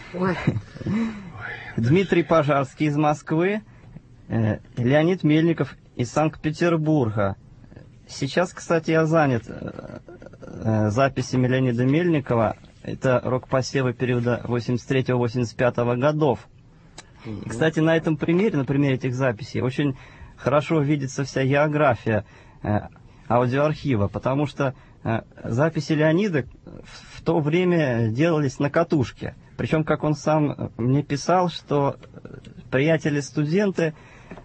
Дмитрий Пожарский из Москвы. Леонид Мельников из Санкт-Петербурга. Сейчас, кстати, я занят записями Леонида Мельникова. Это рок-посевы периода 83-85 годов. И, кстати, на этом примере, на примере этих записей, очень хорошо видится вся география аудиоархива, потому что записи Леонида в то время делались на катушке. Причем, как он сам мне писал, что приятели-студенты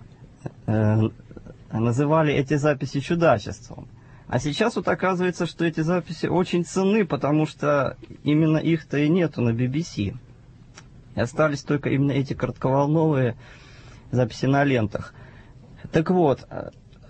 называли эти записи чудачеством. А сейчас вот оказывается, что эти записи очень ценны, потому что именно их-то и нету на BBC. И остались только именно эти коротковолновые записи на лентах. Так вот,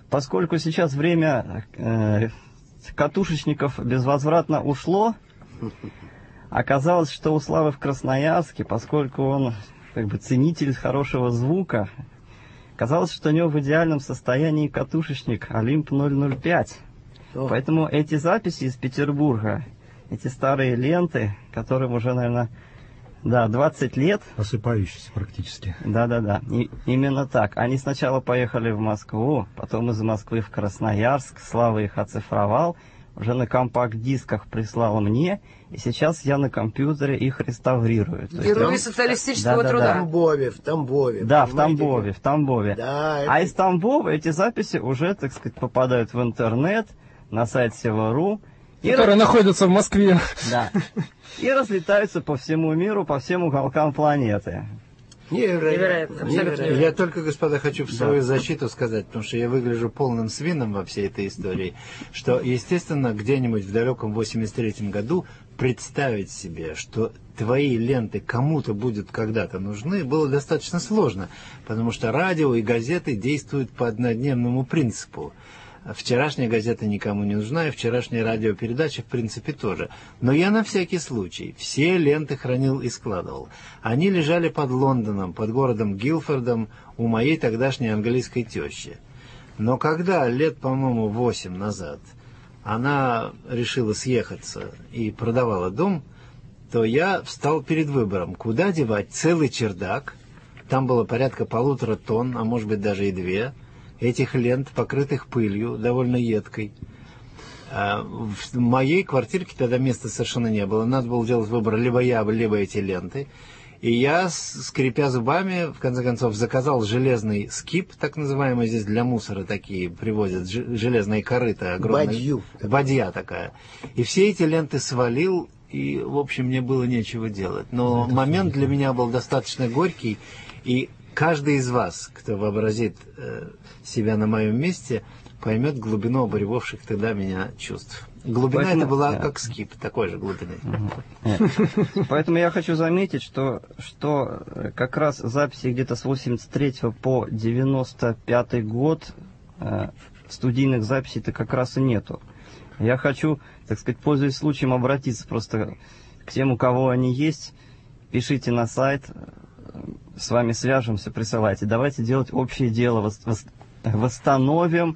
поскольку сейчас время катушечников безвозвратно ушло, оказалось, что у Славы в Красноярске, поскольку он как бы ценитель хорошего звука, казалось, что у него в идеальном состоянии катушечник Олимп 005. Поэтому эти записи из Петербурга, эти старые ленты, которым уже, наверное, 20 лет. Осыпающиеся практически. Да. Именно так. Они сначала поехали в Москву, потом из Москвы в Красноярск. Слава их оцифровал, уже на компакт-дисках прислал мне, и сейчас я на компьютере их реставрирую. Герои социалистического труда. В Тамбове. Да, в Тамбове. Да, А из Тамбова эти записи уже, так сказать, попадают в интернет, на сайт Сева.ру. Которые находятся в Москве. Да. И разлетаются по всему миру, по всем уголкам планеты. Невероятно. Абсолютно. Я только, господа, хочу в свою защиту сказать, потому что я выгляжу полным свином во всей этой истории, что, естественно, где-нибудь в далеком 83-м году представить себе, что твои ленты кому-то будут когда-то нужны, было достаточно сложно, потому что радио и газеты действуют по однодневному принципу. Вчерашняя газета никому не нужна, и вчерашняя радиопередача, в принципе, тоже. Но я на всякий случай все ленты хранил и складывал. Они лежали под Лондоном, под городом Гилфордом, у моей тогдашней английской тещи. Но когда, лет, по-моему, 8 назад, она решила съехаться и продавала дом, то я встал перед выбором, куда девать целый чердак. Там было порядка 1,5 тонн, а может быть даже и 2 этих лент, покрытых пылью, довольно едкой. В моей квартирке тогда места совершенно не было. Надо было делать выбор либо я, либо эти ленты. И я, скрипя зубами, в конце концов, заказал железный скип, так называемый, здесь для мусора такие привозят, железные корыта огромные. Бадья такая. И все эти ленты свалил, и, в общем, мне было нечего делать. Но момент для меня был достаточно горький, и каждый из вас, кто вообразит себя на моем месте, поймет глубину обуревавших тогда меня чувств. Глубина Поэтому, это была как скип, такой же глубины. Поэтому я хочу заметить, что как раз записи где-то с 83 по 95 год студийных записей-то как раз и нету. Я хочу, так сказать, пользуясь случаем, обратиться просто к тем, у кого они есть. Пишите на сайт, с вами свяжемся, присылайте. Давайте делать общее дело, восстановим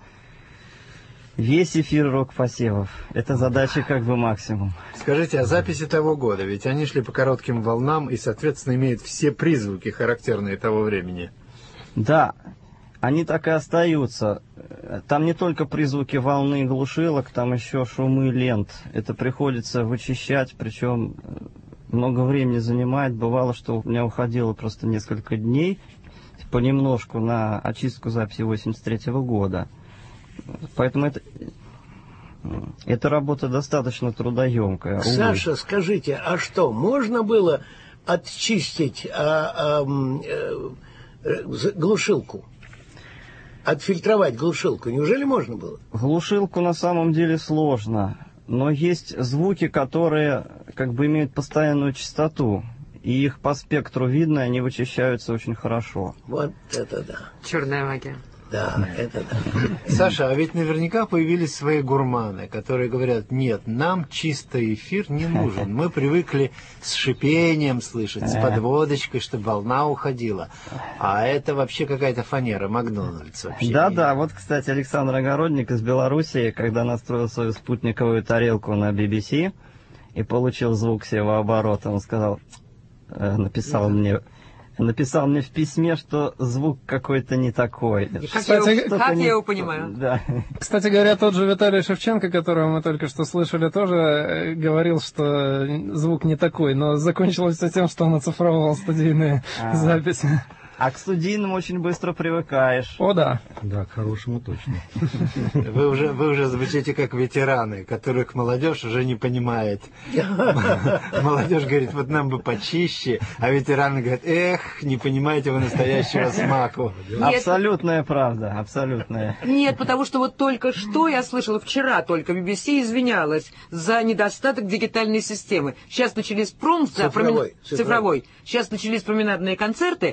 весь эфир рок-посевов. Это задача как бы максимум. Скажите, а записи того года, ведь они шли по коротким волнам и, соответственно, имеют все призвуки, характерные того времени. Да, они так и остаются. Там не только призвуки волны и глушилок, там еще шумы лент. Это приходится вычищать, причем много времени занимает. Бывало, что у меня уходило просто несколько дней понемножку на очистку записи 83 года. Поэтому эта работа достаточно трудоемкая. Саша, скажите, а что, можно было очистить глушилку? Отфильтровать глушилку? Неужели можно было? Глушилку на самом деле сложно. Но есть звуки, которые как бы имеют постоянную частоту. И их по спектру видно, они вычищаются очень хорошо. Вот это да. Черная магия. Да, это да. Саша, а ведь наверняка появились свои гурманы, которые говорят, нет, нам чистый эфир не нужен. Мы привыкли с шипением слышать, с подводочкой, чтобы волна уходила. А это вообще какая-то фанера, Макдональдс вообще. Да, вот, кстати, Александр Огородник из Белоруссии, когда настроил свою спутниковую тарелку на BBC и получил звук севооборота, он сказал, написал мне в письме, что звук какой-то не такой. Как я его понимаю? Да. Кстати говоря, тот же Виталий Шевченко, которого мы только что слышали, тоже говорил, что звук не такой, но закончилось все тем, что он оцифровал студийные записи. А к студийным очень быстро привыкаешь. О, да. Да, к хорошему точно. Вы уже звучите как ветераны, которых молодежь уже не понимает. Молодежь говорит, вот нам бы почище, а ветераны говорят, эх, не понимаете вы настоящего смаку. Абсолютная правда, абсолютная. Нет, потому что вот только что я слышала, вчера только BBC извинялась за недостаток дигитальной системы. Сейчас начались цифровой. Сейчас начались променадные концерты, и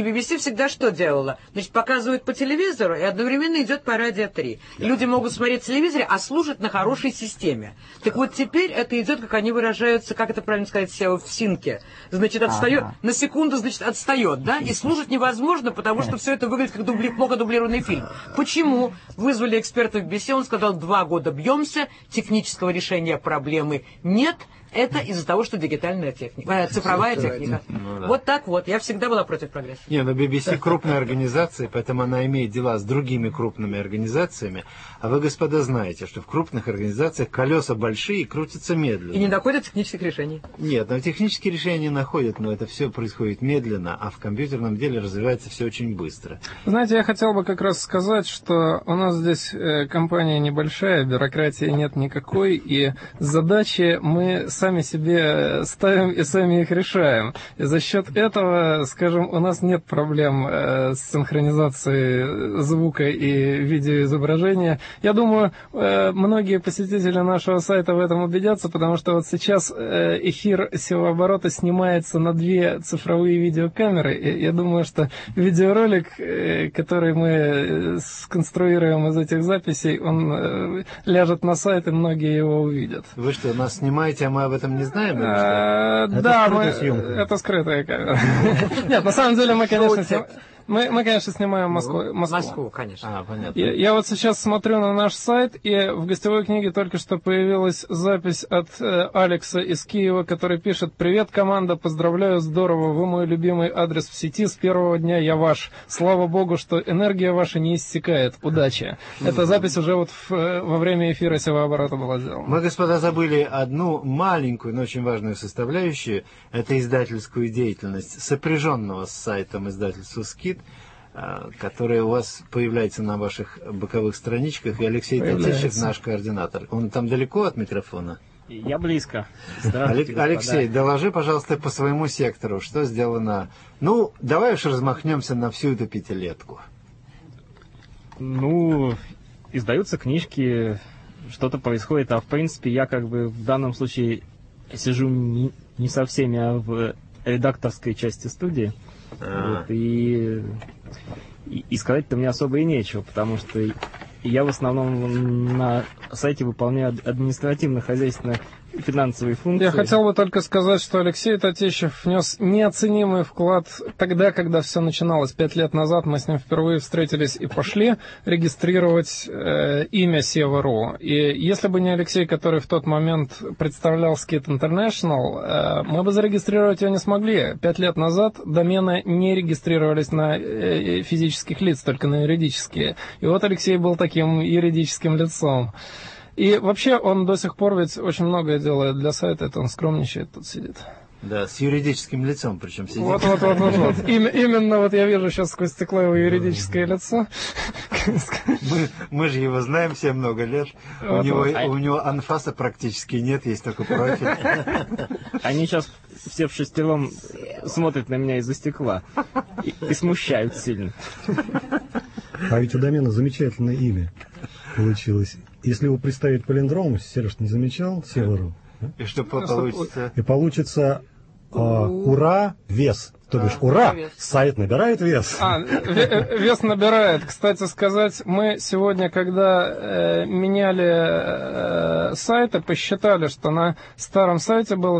BBC всегда что делала? Значит, показывают по телевизору, и одновременно идет по радио 3. Люди могут смотреть в телевизоре, а слушать на хорошей системе. Так вот теперь это идет, как они выражаются, как это правильно сказать, в синке. Значит, отстает, на секунду, значит, отстает, да? И слушать невозможно, потому что все это выглядит как плохо дублированный фильм. Почему? Вызвали экспертов в BBC, он сказал, 2 года бьемся, технического решения проблемы нет. Это из-за того, что дигитальная техника, цифровая техника. Ну, да. Вот так вот. Я всегда была против прогресса. Не, но BBC крупная организация, поэтому она имеет дела с другими крупными организациями. А вы, господа, знаете, что в крупных организациях колеса большие и крутятся медленно. И не находят технических решений. Нет, но технические решения находят, но это все происходит медленно, а в компьютерном деле развивается все очень быстро. Знаете, я хотел бы как раз сказать, что у нас здесь компания небольшая, бюрократии нет никакой, и задачи мы сами себе ставим и сами их решаем. И за счет этого, скажем, у нас нет проблем с синхронизацией звука и видеоизображения. Я думаю, многие посетители нашего сайта в этом убедятся, потому что вот сейчас эфир севооборота снимается на 2 цифровые видеокамеры. И я думаю, что видеоролик, который мы сконструируем из этих записей, он ляжет на сайт, и многие его увидят. Вы что, нас снимаете, а мы об этом не знаем? Да, это скрытая камера. Нет, на самом деле мы, конечно, мы, конечно, снимаем Москву. Москву, конечно. Понятно. Я вот сейчас смотрю на наш сайт, и в гостевой книге только что появилась запись от Алекса из Киева, который пишет: «Привет, команда, поздравляю, здорово, вы мой любимый адрес в сети, с первого дня я ваш. Слава богу, что энергия ваша не иссякает. Удачи». Эта запись уже вот во время эфира севооборота была сделана. Мы, господа, забыли одну маленькую, но очень важную составляющую. Это издательскую деятельность, сопряженного с сайтом издательства «Скит», которая у вас появляется на ваших боковых страничках. И Алексей Татищев, наш координатор. Он там далеко от микрофона? Я близко. Здравствуйте, Алексей, доложи, пожалуйста, по своему сектору, что сделано. Ну, давай уж размахнемся на всю эту 5-летку. Ну, издаются книжки, что-то происходит, а в принципе я как бы в данном случае сижу не со всеми, а в редакторской части студии. Вот, и сказать-то мне особо и нечего, потому что я в основном на сайте выполняю административно-хозяйственные и финансовые функции. Я хотел бы только сказать, что Алексей Татищев внес неоценимый вклад тогда, когда все начиналось. 5 лет назад мы с ним впервые встретились и пошли регистрировать имя Сева.ру. И если бы не Алексей, который в тот момент представлял Skit International, мы бы зарегистрировать ее не смогли. 5 лет назад домены не регистрировались на физических лиц, только на юридические. И вот Алексей был таким юридическим лицом. И вообще он до сих пор ведь очень многое делает для сайта, это он скромничает, тут сидит. Да, с юридическим лицом причем сидит. Вот. Именно вот я вижу сейчас сквозь стекло его юридическое лицо. Мы же его знаем все много лет. У него анфаса практически нет, есть только профиль. Они сейчас все вшестером смотрят на меня из-за стекла и смущают сильно. А ведь у домена замечательное имя получилось. Если его представить палиндром, Сереж, не замечал? Сева.ру. И что получится? И получится ура, вес. То бишь, ура, сайт набирает вес. Вес набирает. Кстати сказать, мы сегодня, когда меняли сайты, посчитали, что на старом сайте было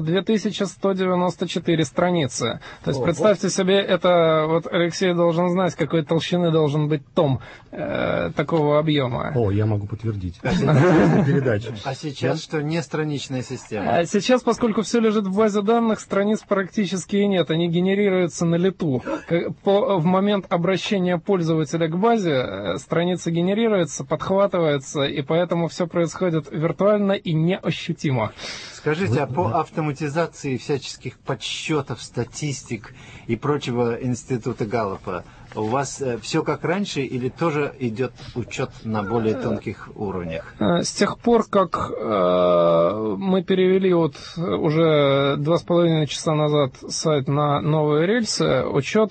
2194 страницы. То есть, представьте себе, это вот Алексей должен знать, какой толщины должен быть том такого объема. О, я могу подтвердить. Передачу. А сейчас что, не страничная система? А сейчас, поскольку все лежит в базе данных, страниц практически и нет. Они генерируются на лету. В момент обращения пользователя к базе страница генерируется, подхватывается, и поэтому все происходит виртуально и неощутимо. Скажите, а по автоматизации всяческих подсчетов, статистик и прочего института Галлопа, у вас все как раньше или тоже идет учет на более тонких уровнях? С тех пор, как мы перевели вот уже 2,5 часа назад сайт на новые рельсы, учет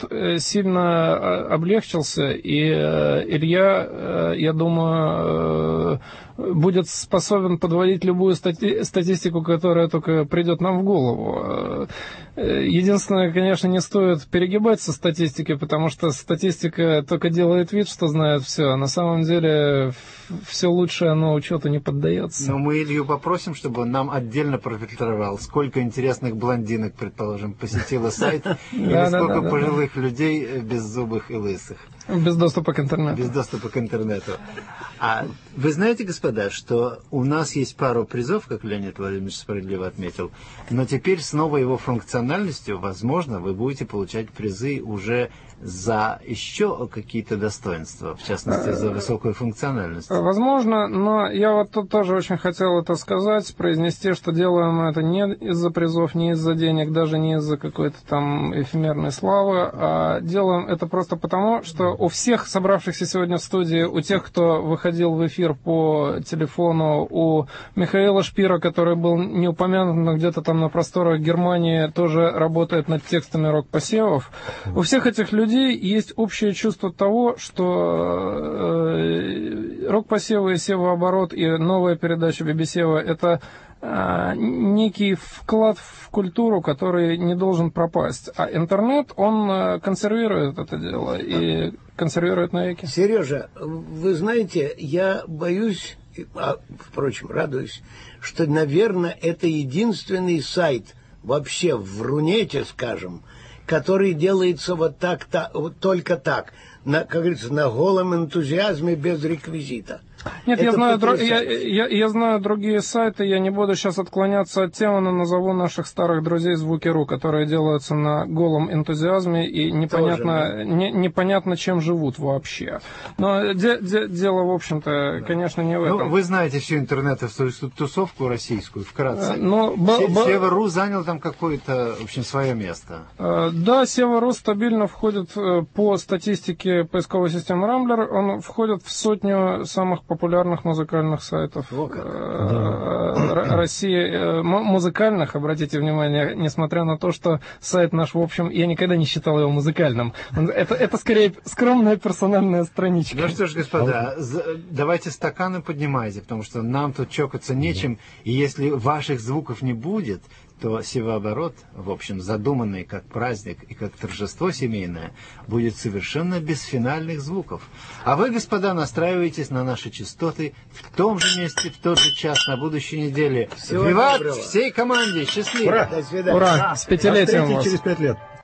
сильно облегчился, и Илья, я думаю, будет способен подводить любую статистику, которая только придет нам в голову. Единственное, конечно, не стоит перегибать со статистикой, потому что статистика только делает вид, что знает все, а на самом деле все лучшее, оно учету не поддается. Но мы Илью попросим, чтобы он нам отдельно профильтровал, сколько интересных блондинок, предположим, посетило сайт, или сколько пожилых людей беззубых и лысых. Без доступа к интернету. Без доступа к интернету. А вы знаете, господа, что у нас есть пару призов, как Леонид Владимирович справедливо отметил, но теперь с новой его функциональностью, возможно, вы будете получать призы уже за еще какие-то достоинства, в частности, за высокую функциональность. Возможно, но я вот тут тоже очень хотел это сказать, произнести, что делаем мы это не из-за призов, не из-за денег, даже не из-за какой-то там эфемерной славы, а делаем это просто потому, что у всех собравшихся сегодня в студии, у тех, кто выходил в эфир по телефону, у Михаила Шпира, который был не упомянут, но где-то там на просторах Германии тоже работает над текстами рок-посевов, у всех этих людей есть общее чувство того, что рок-посевы и севооборот и новая передача Бибисева — это некий вклад в культуру, который не должен пропасть. А интернет, он консервирует это дело и консервирует навеки. Сережа, вы знаете, я боюсь, впрочем, радуюсь, что, наверное, это единственный сайт вообще в Рунете, скажем, который делается вот так, вот только так, как говорится, на голом энтузиазме, без реквизита. Нет, я знаю другие сайты, я не буду сейчас отклоняться от темы, но назову наших старых друзей Звуки.ру, которые делаются на голом энтузиазме и непонятно чем живут вообще. Но дело, в общем-то, конечно, не в этом. Ну, вы знаете всю интернетовую тусовку российскую, вкратце. Север.ру занял там какое-то, в общем, свое место. Да, Север.ру стабильно входит по статистике поисковой системы Рамблер, он входит в 100 самых популярных музыкальных сайтов России. Музыкальных, обратите внимание, несмотря на то, что сайт наш, в общем, я никогда не считал его музыкальным. Это скорее скромная персональная страничка. Ну что ж, господа, давайте стаканы поднимайте, потому что нам тут чокаться нечем, и если ваших звуков не будет, то севооборот, в общем, задуманный как праздник и как торжество семейное, будет совершенно без финальных звуков. А вы, господа, настраиваетесь на наши частоты в том же месте, в тот же час на будущей неделе. Виват всей команде! Счастливо! Ура! До свидания! Ура! С 5-летием вас! Через 5 лет!